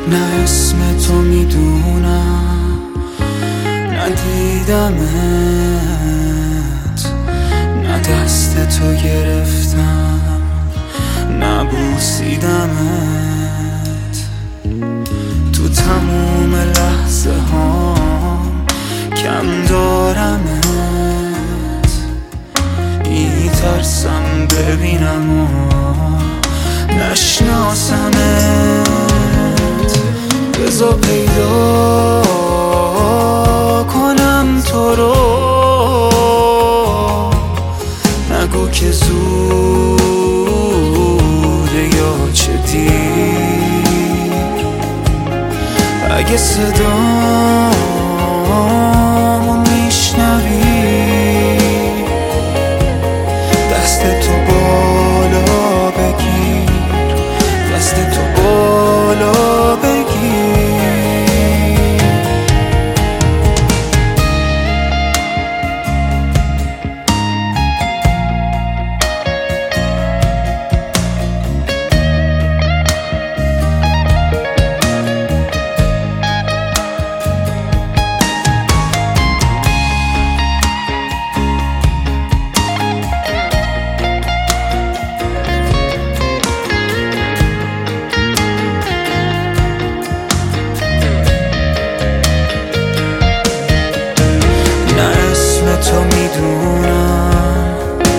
نه اسم تو میدونم، ندیدمت، نه دست تو گرفتم، نبوسیدمت. تو تموم لحظه هام کم دارمت، میترسم ببینم و نشناسمت. بذار پیدا کنم تو رو، نگو که زوده یا چه دیر. اگه صدامو میشنوی، دست تو بالا بگیر، دست تو بالا بگیر. تو میدونم،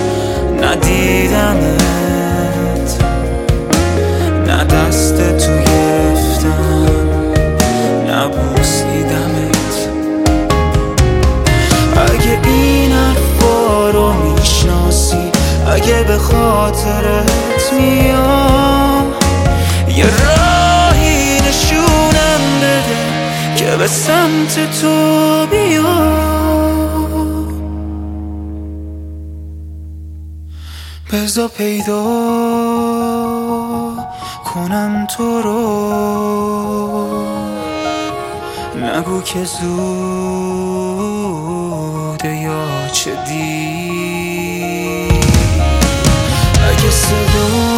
ندیدمت، نه دست تو گرفتم، نبوسیدمت. اگه این حرفا رو میشناسی، اگه به خاطرت میام، یه راهی نشونم بده که به سمت تو بیام. بذار پیدا کنم تو رو، نگو که زوده یا چه دیر. اگه صدا